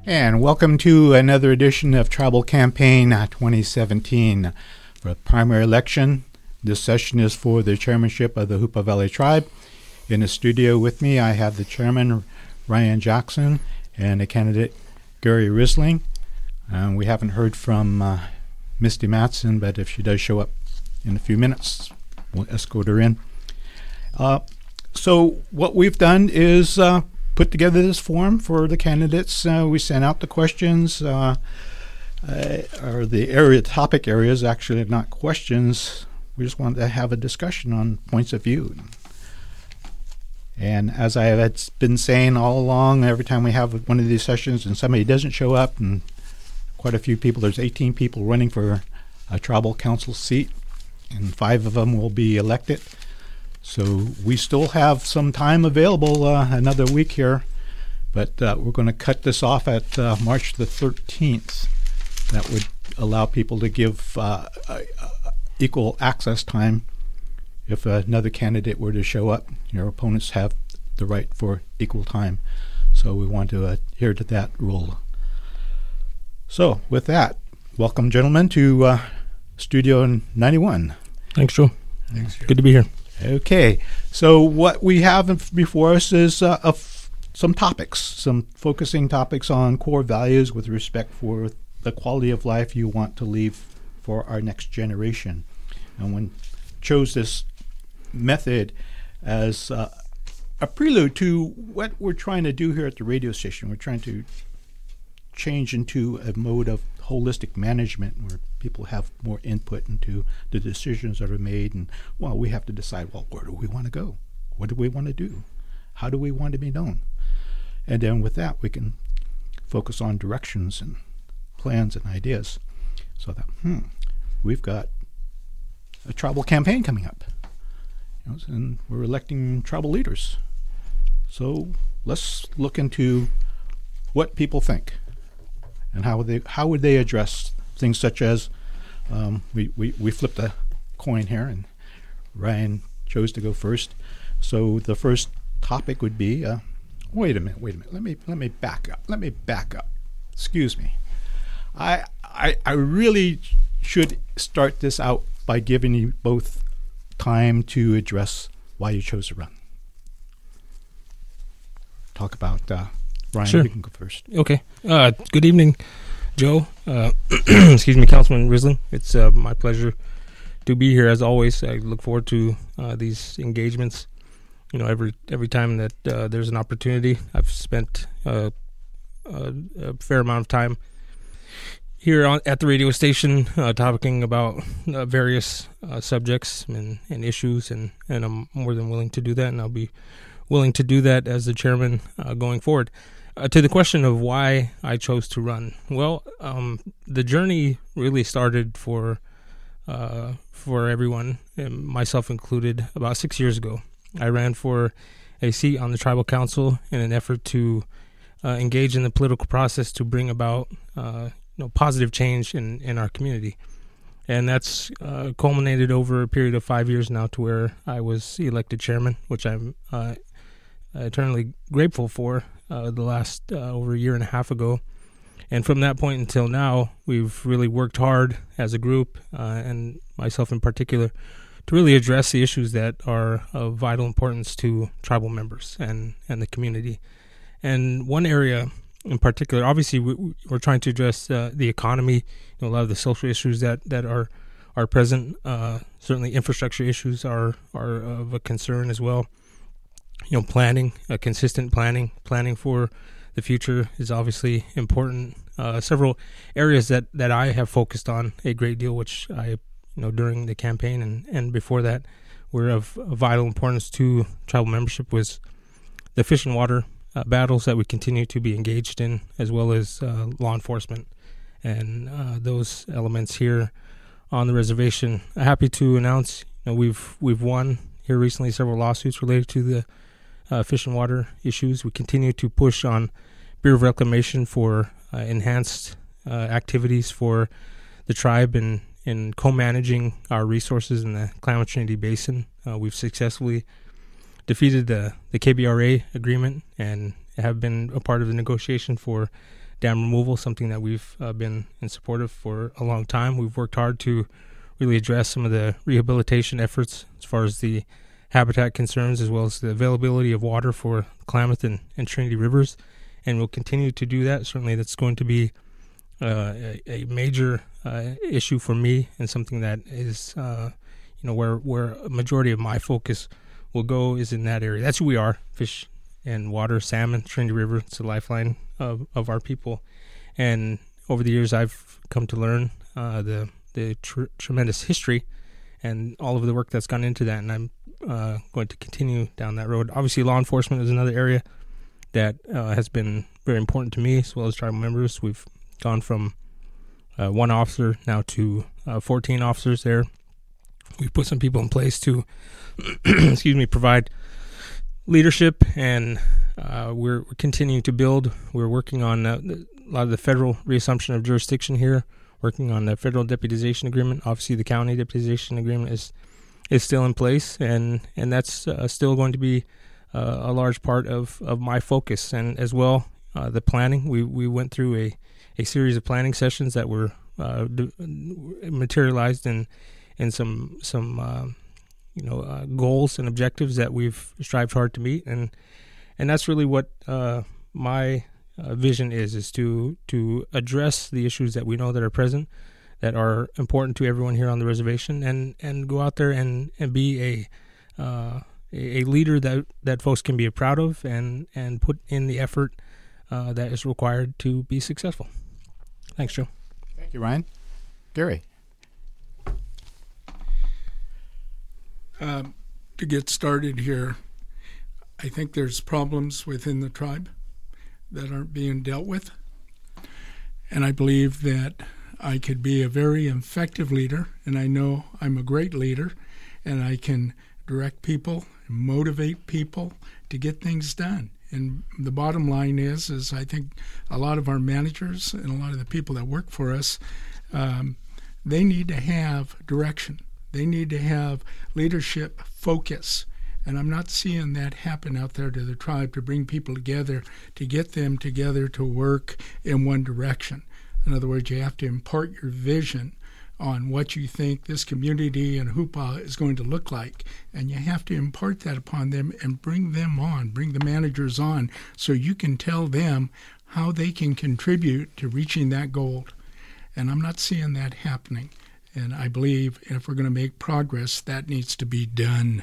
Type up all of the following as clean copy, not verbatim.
And welcome to another edition of Tribal Campaign 2017. For the primary election, this session is for the chairmanship of the Hoopa Valley Tribe. In the studio with me, I have the chairman, Ryan Jackson, and the candidate, Gary Risling. We haven't heard from Misty Matson, but if she does show up in a few minutes, we'll escort her in. So what we've done is put together this form for the candidates. We sent out the questions, or the topic areas, actually not questions. We just wanted to have a discussion on points of view. And as I have been saying all along, every time we have one of these sessions and somebody doesn't show up, and quite a few people, there's 18 people running for a tribal council seat, and 5 of them will be elected. So we still have some time available, another week here, but we're going to cut this off at March the 13th. That would allow people to give equal access time. If another candidate were to show up, your opponents have the right for equal time. So we want to adhere to that rule. So with that, welcome, gentlemen, to Studio 91. Thanks, Joe. Thanks, Joe. Good to be here. Okay, so what we have before us is some topics, some focusing topics on core values with respect for the quality of life you want to leave for our next generation. And we chose this method as a prelude to what we're trying to do here at the radio station. We're trying to change into a mode of holistic management where people have more input into the decisions that are made, and we have to decide, where do we want to go? What do we want to do? How do we want to be known? And then with that, we can focus on directions and plans and ideas. So that we've got a tribal campaign coming up, and we're electing tribal leaders. So let's look into what people think and how would they address things such as we flipped a coin here, and Ryan chose to go first. So the first topic would be wait a minute. Let me back up. Excuse me. I really should start this out by giving you both time to address why you chose to run. Talk about Ryan. Sure. You can go first. Okay. Good evening, Joe. Excuse me, Councilman Risling. It's my pleasure to be here as always. I look forward to these engagements. Every time that there's an opportunity. I've spent a fair amount of time here at the radio station talking about various subjects and issues, and I'm more than willing to do that, and I'll be willing to do that as the chairman going forward. To the question of why I chose to run, the journey really started for everyone, and myself included, about 6 years ago. I ran for a seat on the tribal council in an effort to engage in the political process to bring about positive change in our community. And that's culminated over a period of 5 years now to where I was elected chairman, which I'm eternally grateful for the last over a year and a half ago. And from that point until now, we've really worked hard as a group, and myself in particular, to really address the issues that are of vital importance to tribal members and the community. And one area in particular, obviously, we're trying to address the economy, a lot of the social issues that are present. Certainly, infrastructure issues are of a concern as well. Planning, consistent planning for the future is obviously important. Several areas that I have focused on a great deal, which I, during the campaign and before that, were of vital importance to tribal membership, was the fish and water battles that we continue to be engaged in, as well as law enforcement and those elements here on the reservation. Happy to announce, we've won here recently several lawsuits related to the fish and water issues. We continue to push on Bureau of Reclamation for enhanced activities for the tribe in co-managing our resources in the Klamath Trinity Basin. We've successfully defeated the KBRA agreement and have been a part of the negotiation for dam removal, something that we've been in support of for a long time. We've worked hard to really address some of the rehabilitation efforts as far as the habitat concerns, as well as the availability of water for Klamath and Trinity Rivers, and we'll continue to do that. Certainly that's going to be a major issue for me, and something that is where a majority of my focus will go is in that area. That's who we are: fish and water, salmon, Trinity River. It's the lifeline of our people. And over the years, I've come to learn the tremendous history and all of the work that's gone into that, and I'm going to continue down that road. Obviously, law enforcement is another area that has been very important to me, as well as tribal members. We've gone from 1 officer now to 14 officers there. We've put some people in place to provide leadership, and we're continuing to build. We're working on a lot of the federal reassumption of jurisdiction here, working on the federal deputization agreement. Obviously, the county deputization agreement is still in place, and that's still going to be a large part of my focus. And as well, the planning. We went through a series of planning sessions that were materialized in some goals and objectives that we've strived hard to meet, and that's really what my vision is to address the issues that we know that are present, that are important to everyone here on the reservation, and go out there and be a leader that folks can be proud of, and put in the effort that is required to be successful. Thanks, Joe. Thank you, Ryan. Gary. To get started here, I think there's problems within the tribe that aren't being dealt with. And I believe that I could be a very effective leader, and I know I'm a great leader, and I can direct people, motivate people to get things done. And the bottom line is I think a lot of our managers and a lot of the people that work for us, they need to have direction. They need to have leadership focus. And I'm not seeing that happen out there to the tribe, to bring people together, to get them together to work in one direction. In other words, you have to impart your vision on what you think this community and Hoopa is going to look like. And you have to impart that upon them and bring them on, bring the managers on, so you can tell them how they can contribute to reaching that goal. And I'm not seeing that happening. And I believe if we're going to make progress, that needs to be done.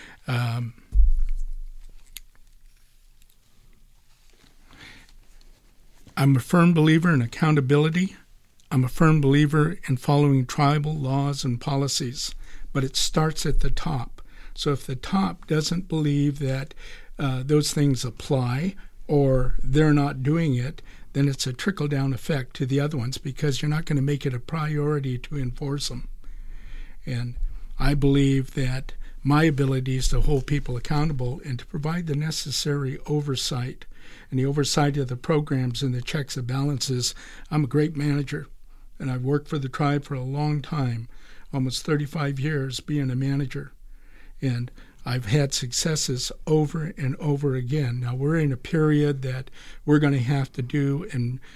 I'm a firm believer in accountability. I'm a firm believer in following tribal laws and policies, but it starts at the top. So if the top doesn't believe that those things apply, or they're not doing it, then it's a trickle-down effect to the other ones, because you're not going to make it a priority to enforce them. And I believe that my ability is to hold people accountable and to provide the necessary oversight and the oversight of the programs and the checks and balances. I'm a great manager, and I've worked for the tribe for a long time, almost 35 years being a manager. And I've had successes over and over again. Now, we're in a period that we're going to have to do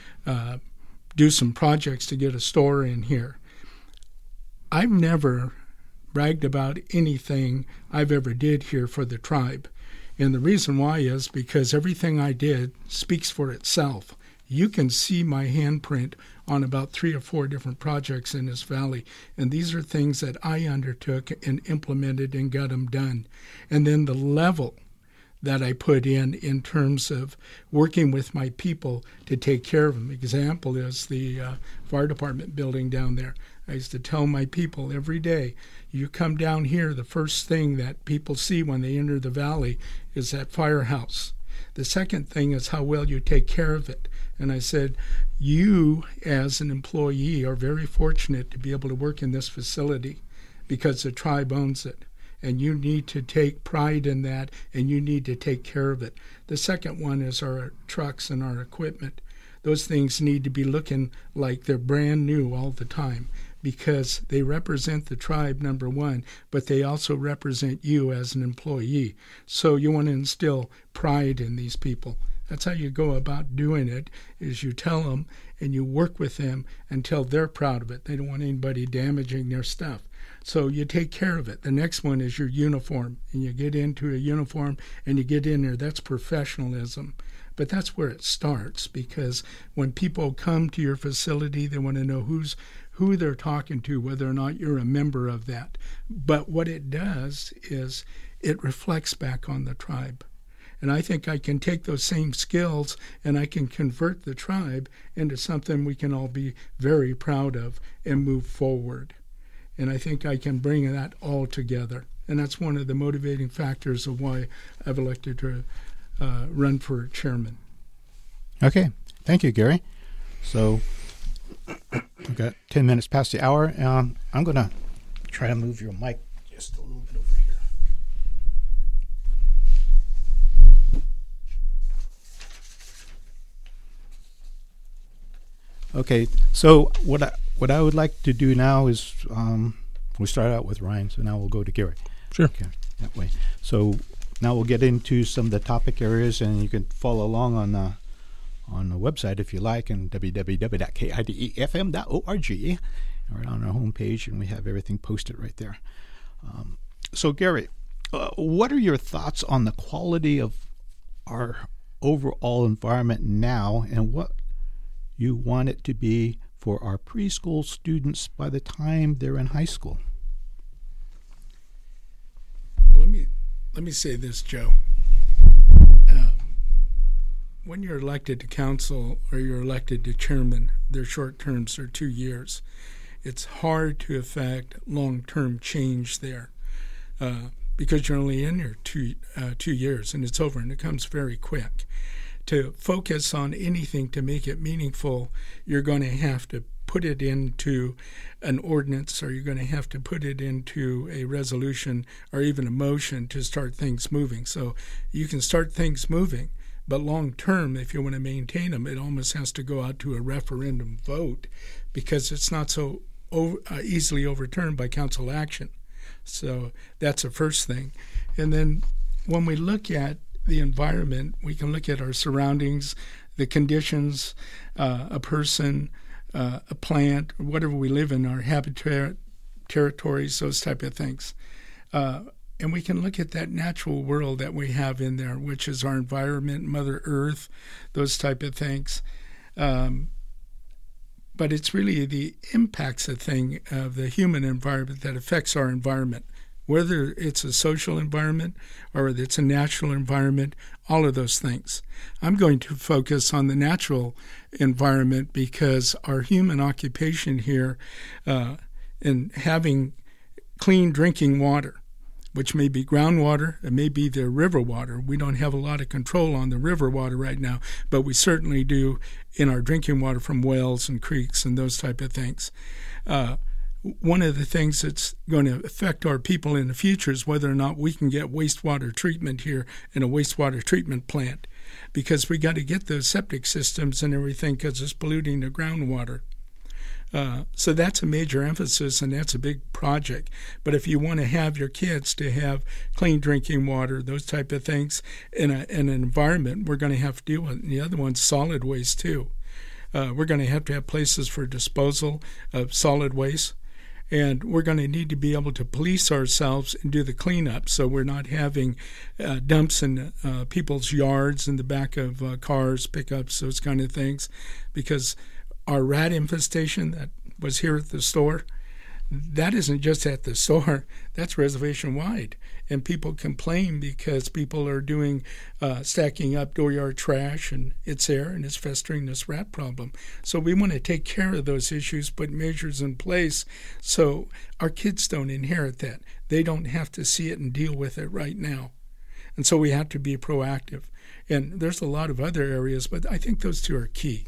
some projects to get a store in here. I've never bragged about anything I've ever did here for the tribe. And the reason why is because everything I did speaks for itself. You can see my handprint on about 3 or 4 different projects in this valley. And these are things that I undertook and implemented and got them done. And then the level that I put in terms of working with my people to take care of them. Example is the fire department building down there. I used to tell my people every day, you come down here, the first thing that people see when they enter the valley is that firehouse. The second thing is how well you take care of it. And I said, you as an employee are very fortunate to be able to work in this facility because the tribe owns it. And you need to take pride in that, and you need to take care of it. The second one is our trucks and our equipment. Those things need to be looking like they're brand new all the time, because they represent the tribe, number one, but they also represent you as an employee. So you want to instill pride in these people. That's how you go about doing it, is you tell them and you work with them until they're proud of it. They don't want anybody damaging their stuff. So you take care of it. The next one is your uniform, and you get into a uniform and you get in there. That's professionalism. But that's where it starts, because when people come to your facility, they want to know who they're talking to, whether or not you're a member of that. But what it does is it reflects back on the tribe. And I think I can take those same skills and I can convert the tribe into something we can all be very proud of and move forward. And I think I can bring that all together. And that's one of the motivating factors of why I've elected to run for chairman. Okay. Thank you, Gary. So we've got 10 minutes past the hour. I'm going to try to move your mic just a little bit over here. Okay. So what I would like to do now is we start out with Ryan, so now we'll go to Gary. Sure. Okay, that way. So now we'll get into some of the topic areas, and you can follow along on the website if you like, and www.kidefm.org. Right on our homepage, and we have everything posted right there. So Gary, what are your thoughts on the quality of our overall environment now, and what you want it to be for our preschool students by the time they're in high school? Well, let me say this, Joe. When you're elected to council or you're elected to chairman, their short terms are 2 years. It's hard to affect long-term change there because you're only in there 2 years and it's over, and it comes very quick. To focus on anything to make it meaningful, you're going to have to put it into an ordinance, or you're going to have to put it into a resolution or even a motion to start things moving. So you can start things moving, but long term, if you want to maintain them, it almost has to go out to a referendum vote, because it's not so easily overturned by council action. So that's the first thing. And then when we look at the environment, we can look at our surroundings, the conditions, a person, a plant, or whatever we live in, our habitat, territories, those type of things. And we can look at that natural world that we have in there, which is our environment, Mother Earth, those type of things. But it's really the impacts of the human environment that affects our environment. Whether it's a social environment or whether it's a natural environment, all of those things. I'm going to focus on the natural environment because our human occupation here in having clean drinking water, which may be groundwater, it may be the river water. We don't have a lot of control on the river water right now, but we certainly do in our drinking water from wells and creeks and those type of things. One of the things that's going to affect our people in the future is whether or not we can get wastewater treatment here in a wastewater treatment plant, because we got to get those septic systems and everything because it's polluting the groundwater. So that's a major emphasis, and that's a big project. But if you want to have your kids to have clean drinking water, those type of things, in an environment, we're going to have to deal with it. And the other one's solid waste too. We're going to have places for disposal of solid waste. And we're going to need to be able to police ourselves and do the cleanup, so we're not having dumps in people's yards, in the back of cars, pickups, those kind of things. Because our rat infestation that was here at the store, that isn't just at the store, that's reservation-wide. And people complain because people are doing stacking up dooryard trash, and it's there, and it's festering this rat problem. So we want to take care of those issues, put measures in place so our kids don't inherit that. They don't have to see it and deal with it right now. And so we have to be proactive. And there's a lot of other areas, but I think those two are key.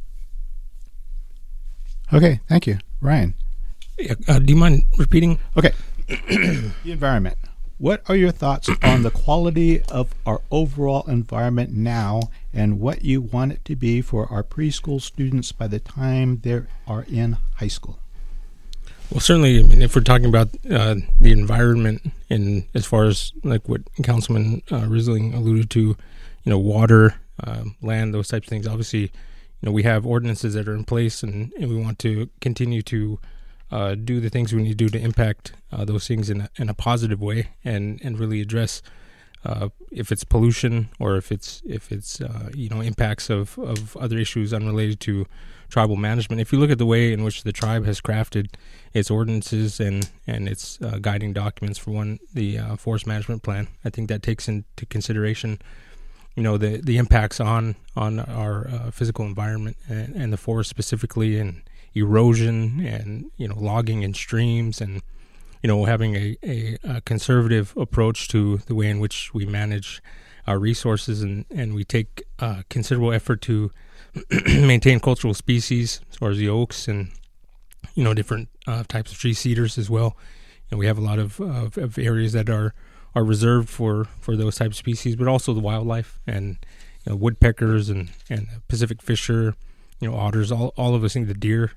Okay, thank you. Ryan? Do you mind repeating? Okay. The environment. What are your thoughts on the quality of our overall environment now, and what you want it to be for our preschool students by the time they are in high school? Well, certainly, I mean, if we're talking about the environment, and as far as like what Councilman Risling alluded to, water land, those types of things. Obviously, we have ordinances that are in place, and we want to continue to do the things we need to do to impact those things in a positive way, and really address if it's pollution or if it's impacts of other issues unrelated to tribal management. If you look at the way in which the tribe has crafted its ordinances and its guiding documents, for one, the forest management plan, I think that takes into consideration the impacts on our physical environment and the forest specifically, and erosion and logging in streams, and having a conservative approach to the way in which we manage our resources, and we take considerable effort to maintain cultural species as far as the oaks and different types of tree cedars as well. And we have a lot of areas that are reserved for those types of species, but also the wildlife and woodpeckers and Pacific fisher, otters, all of those things, the deer.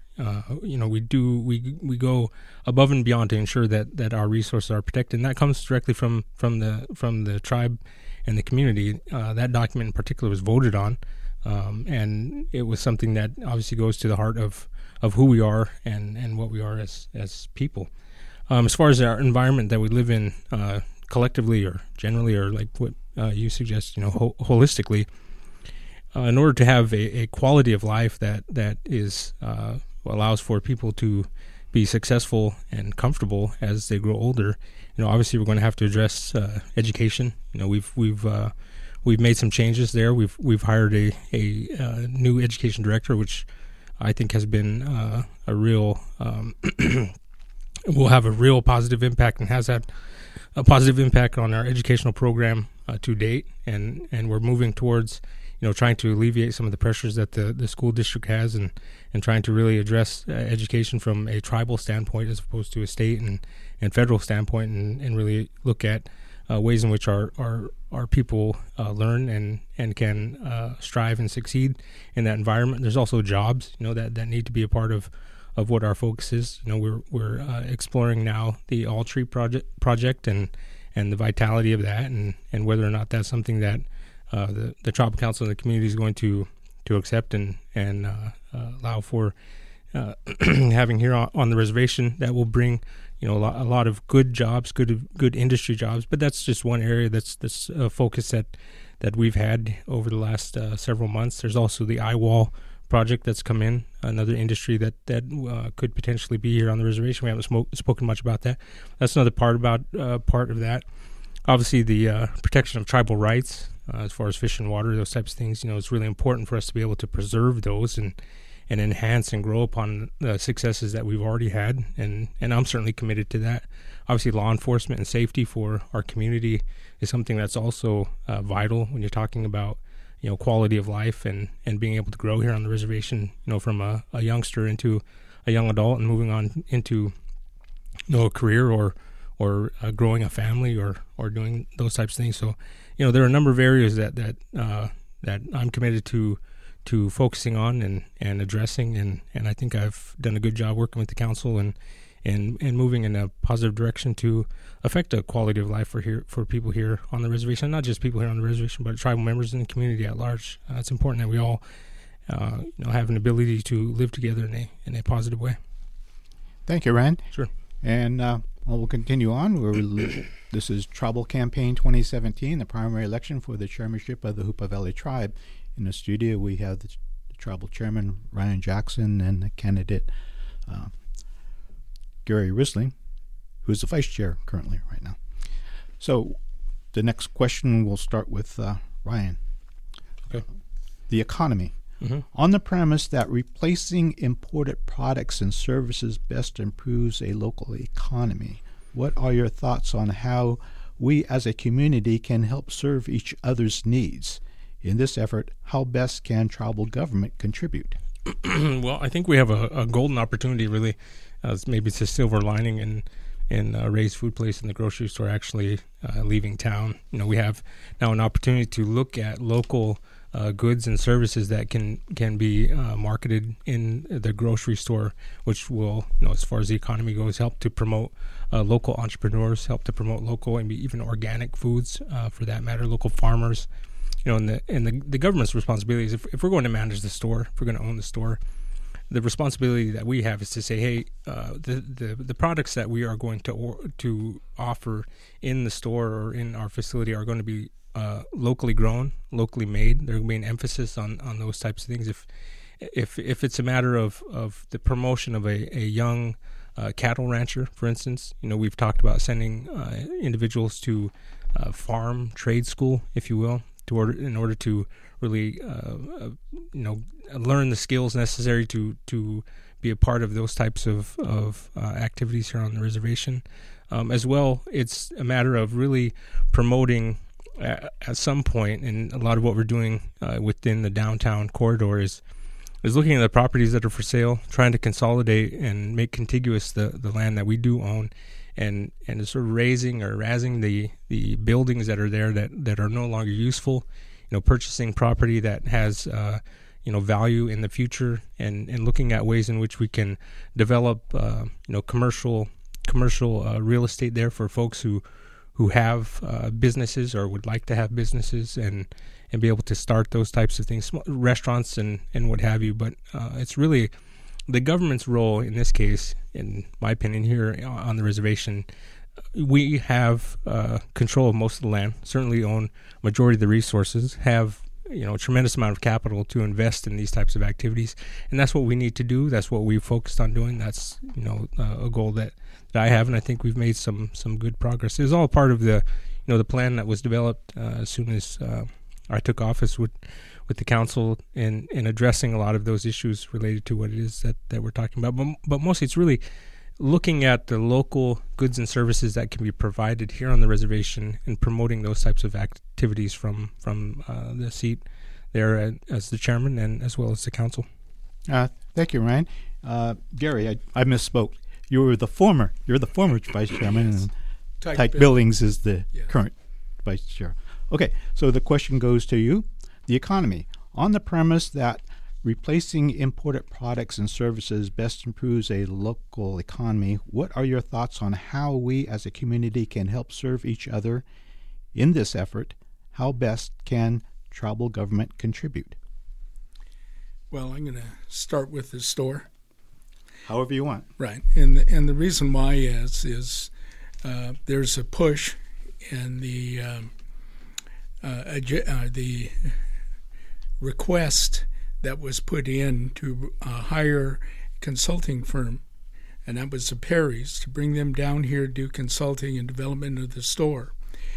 We go above and beyond to ensure that our resources are protected, and that comes directly from the tribe and the community. That document in particular was voted on, and it was something that obviously goes to the heart of who we are and what we are as people. As far as our environment that we live in, collectively or generally, or like what you suggest, holistically, in order to have a quality of life that is allows for people to be successful and comfortable as they grow older, obviously we're going to have to address education. We've made some changes there. We've hired a new education director, which I think has been a real will have a real positive impact, and has had a positive impact on our educational program to date, and we're moving towards trying to alleviate some of the pressures that the school district has, and trying to really address education from a tribal standpoint as opposed to a state and federal standpoint, and really look at ways in which our people learn and can strive and succeed in that environment. There's also jobs that need to be a part of what our focus is. We're exploring now the All Tree project and the vitality of that, and whether or not that's something that the tribal council and the community is going to accept and allow for having here on the reservation. That will bring a lot of good jobs, good industry jobs. But that's just one area that's a focus that we've had over the last several months. There's also the iWall project that's come in, another industry that could potentially be here on the reservation. We haven't spoken much about that. That's another part of that. Obviously, the protection of tribal rights, as far as fish and water, those types of things. It's really important for us to be able to preserve those and enhance and grow upon the successes that we've already had, and I'm certainly committed to that. Obviously, law enforcement and safety for our community is something that's also vital when you're talking about quality of life and being able to grow here on the reservation, from a youngster into a young adult and moving on into a career or growing a family or doing those types of things. So there are a number of areas that I'm committed to focusing on and addressing, and I think I've done a good job working with the council and moving in a positive direction to affect a quality of life for people here on the reservation. Not just people here on the reservation, but tribal members in the community at large. It's important that we all have an ability to live together in a positive way. Thank you, Rand. Sure. And we'll continue on. This is Tribal Campaign 2017, the primary election for the chairmanship of the Hoopa Valley Tribe. In the studio, we have the tribal chairman, Ryan Jackson, and the candidate, Gary Risling, who's the vice chair currently right now. So the next question, we'll start with Ryan. Okay. The economy. Mm-hmm. On the premise that replacing imported products and services best improves a local economy, what are your thoughts on how we as a community can help serve each other's needs? In this effort, how best can tribal government contribute? Well, I think we have a golden opportunity, really. Maybe it's a silver lining in Ray's Food Place and the grocery store actually leaving town. We have now an opportunity to look at local goods and services that can be marketed in the grocery store, which will, as far as the economy goes, help to promote local entrepreneurs, help to promote local and even organic foods, for that matter, local farmers. and the government's responsibility is if we're going to manage the store, if we're going to own the store, the responsibility that we have is to say, hey, the products that we are going to offer in the store or in our facility are going to be locally grown, locally made. There will be an emphasis on those types of things. If it's a matter of the promotion of a young cattle rancher, for instance, we've talked about sending individuals to farm trade school, if you will, in order to really learn the skills necessary to be a part of those types of activities here on the reservation. As well, it's a matter of really promoting at some point, and a lot of what we're doing within the downtown corridor is looking at the properties that are for sale, trying to consolidate and make contiguous the land that we do own, and sort of razzing the buildings that are there that are no longer useful. Purchasing property that has value in the future, and looking at ways in which we can develop commercial real estate there for folks who have businesses or would like to have businesses and be able to start those types of things, restaurants and what have you. But it's really the government's role in this case, in my opinion, here on the reservation. We have control of most of the land, certainly own majority of the resources, have a tremendous amount of capital to invest in these types of activities, and that's what we need to do. That's what we've focused on doing. That's a goal that I have, and I think we've made some good progress. It was all part of the the plan that was developed as soon as I took office with the council in addressing a lot of those issues related to what it is that we're talking about. But mostly it's really looking at the local goods and services that can be provided here on the reservation and promoting those types of activities from the seat there as the chairman and as well as the council. Thank you, Ryan. Gary, I misspoke. You're the former vice chairman, and Tyke Billings is the current vice chair. Okay, so the question goes to you. The economy. On the premise that replacing imported products and services best improves a local economy, what are your thoughts on how we as a community can help serve each other in this effort? How best can tribal government contribute? Well, I'm going to start with the store. However you want. Right, and the reason why is there's a push in the request that was put in to hire a consulting firm, and that was the Perrys, to bring them down here to do consulting and development of the store.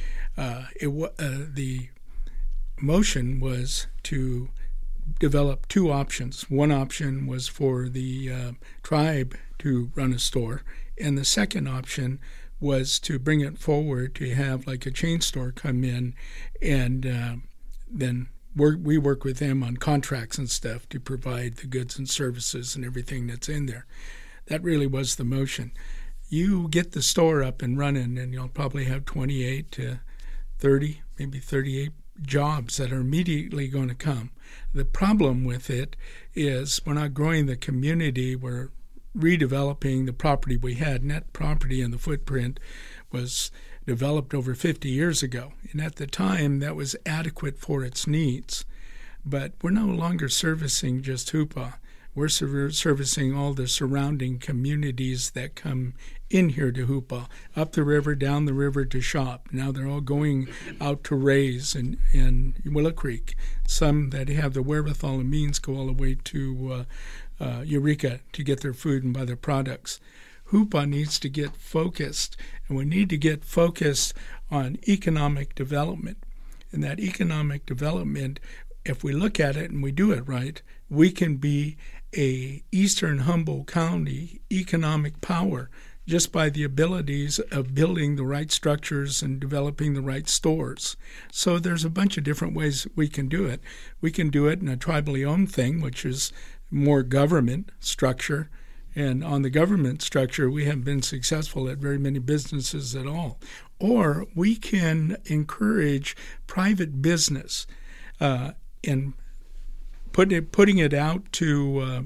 The motion was to develop two options. One option was for the tribe to run a store, and the second option was to bring it forward to have like a chain store come in, and then we work with them on contracts and stuff to provide the goods and services and everything that's in there. That really was the motion. You get the store up and running, and you'll probably have 28 to 30, maybe 38 jobs that are immediately going to come. The problem with it is we're not growing the community. We're redeveloping the property we had. Net property and the footprint was developed over 50 years ago, and at the time that was adequate for its needs. But we're no longer servicing just Hoopa. We're servicing all the surrounding communities that come in here to Hoopa, up the river, down the river to shop. Now they're all going out to Rays and Willow Creek. Some that have the wherewithal and means go all the way to Eureka to get their food and buy their products. Hoopa needs to get focused, and we need to get focused on economic development. And that economic development, if we look at it and we do it right, we can be a Eastern Humboldt County economic power just by the abilities of building the right structures and developing the right stores. So there's a bunch of different ways we can do it. We can do it in a tribally owned thing, which is more government structure. And on the government structure, we haven't been successful at very many businesses at all. Or we can encourage private business and putting it out to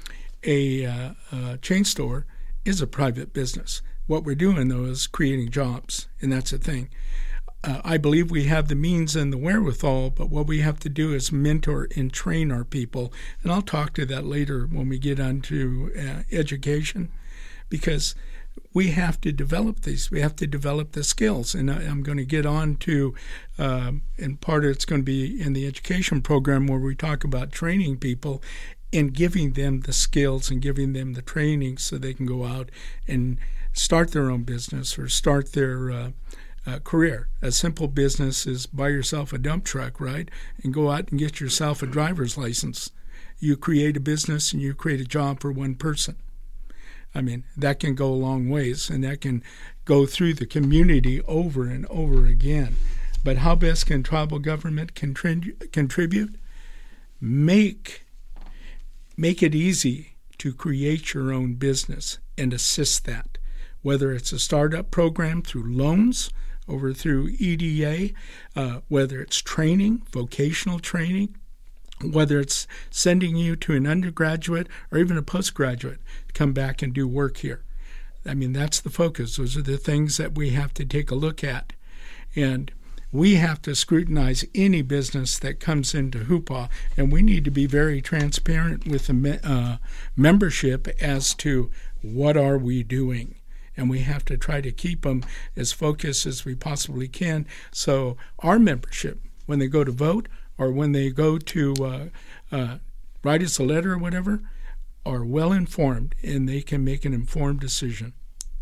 a chain store is a private business. What we're doing, though, is creating jobs, and that's the thing. I believe we have the means and the wherewithal, but what we have to do is mentor and train our people. And I'll talk to that later when we get onto education, because we have to develop these. We have to develop the skills. And I'm going to get on to, and part of it's going to be in the education program where we talk about training people and giving them the skills and giving them the training so they can go out and start their own business or start their career. A simple business is buy yourself a dump truck, right? And go out and get yourself a driver's license. You create a business and you create a job for one person. I mean, that can go a long ways, and that can go through the community over and over again. But how best can tribal government contribute? Make it easy to create your own business and assist that, whether it's a startup program through loans over through EDA, whether it's training, vocational training, whether it's sending you to an undergraduate or even a postgraduate to come back and do work here. I mean, that's the focus. Those are the things that we have to take a look at. And we have to scrutinize any business that comes into Hoopaw, and we need to be very transparent with the membership as to what are we doing. And we have to try to keep them as focused as we possibly can. So our membership, when they go to vote or when they go to write us a letter or whatever, are well informed and they can make an informed decision.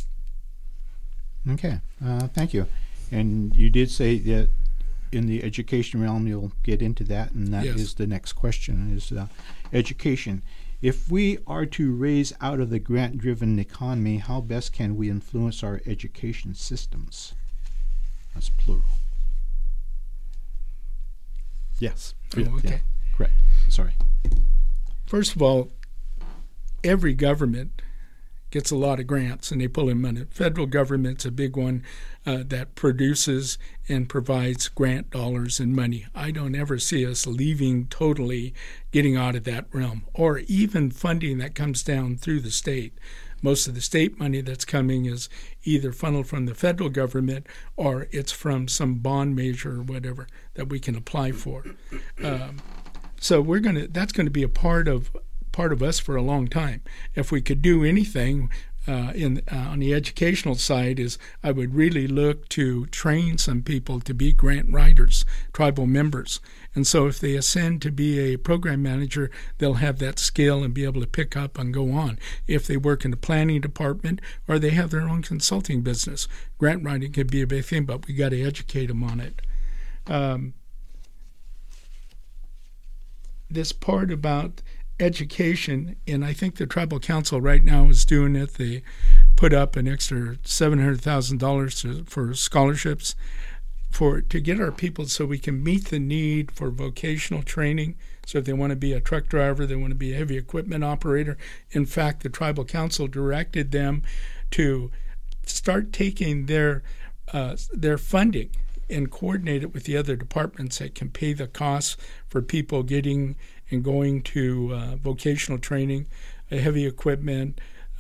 Okay, thank you. And you did say that in the education realm you'll get into that, and that is the next question, is education. If we are to raise out of the grant-driven economy, how best can we influence our education systems? That's plural. Yes. Yeah, okay. Yeah, correct. Sorry. First of all, every government gets a lot of grants, and they pull in money. Federal government's a big one that produces and provides grant dollars and money. I don't ever see us leaving totally, getting out of that realm, or even funding that comes down through the state. Most of the state money that's coming is either funneled from the federal government or it's from some bond measure or whatever that we can apply for. So that's going to be a part of us for a long time. If we could do anything on the educational side, is I would really look to train some people to be grant writers, tribal members. And so if they ascend to be a program manager, they'll have that skill and be able to pick up and go on. If they work in the planning department or they have their own consulting business, grant writing could be a big thing, but we got to educate them on it. This part about education, and I think the Tribal Council right now is doing it. They put up an extra $700,000 for scholarships to get our people so we can meet the need for vocational training. So if they want to be a truck driver, they want to be a heavy equipment operator. In fact, the Tribal Council directed them to start taking their funding and coordinate it with the other departments that can pay the costs for people getting and going to vocational training, heavy equipment,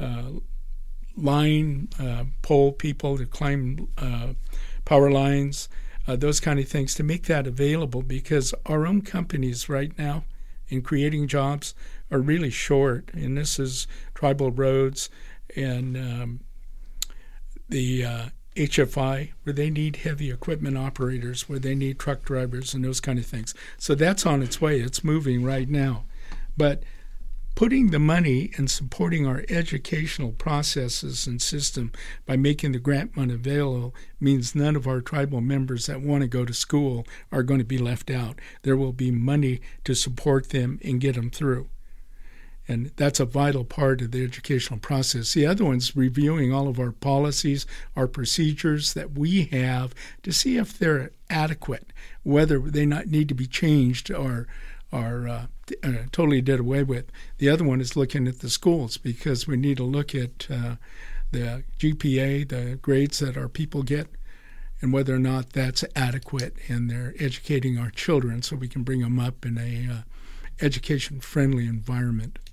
line pole people to climb power lines, those kind of things, to make that available, because our own companies right now in creating jobs are really short. And this is tribal roads and the HFI, where they need heavy equipment operators, where they need truck drivers and those kind of things. So that's on its way. It's moving right now. But putting the money and supporting our educational processes and system by making the grant money available means none of our tribal members that want to go to school are going to be left out. There will be money to support them and get them through. And that's a vital part of the educational process. The other one's reviewing all of our policies, our procedures that we have to see if they're adequate, whether they not need to be changed or totally did away with. The other one is looking at the schools, because we need to look at the GPA, the grades that our people get, and whether or not that's adequate, and they're educating our children so we can bring them up in a education-friendly environment.